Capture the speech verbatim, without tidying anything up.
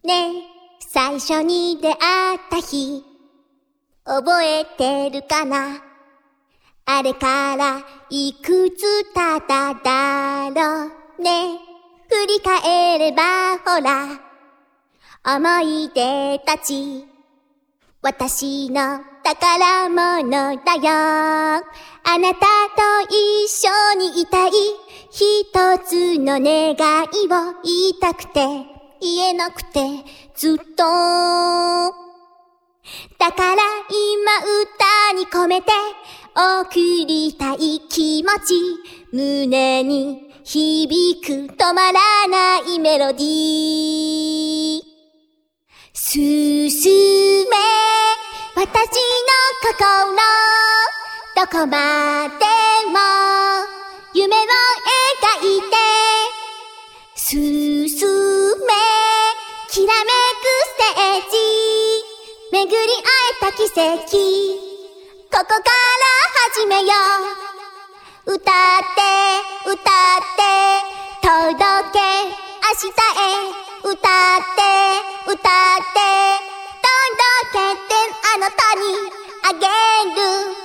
ねえ、最初に出会った日、覚えてるかな？あれからいくつ経っただろうね。振り返ればほら、思い出たち、私の宝物だよ。あなたと一緒にいたい、一つの願いを言いたくて言えなくてずっと。だから今歌に込めて送りたい気持ち、胸に響く止まらないメロディー。進め私の心、どこまでも夢を描いて。進めきらめくステージ、巡り会えた奇跡、ここから始めよう。歌って歌って届け明日へ、歌って歌って届けてあなたにあげる。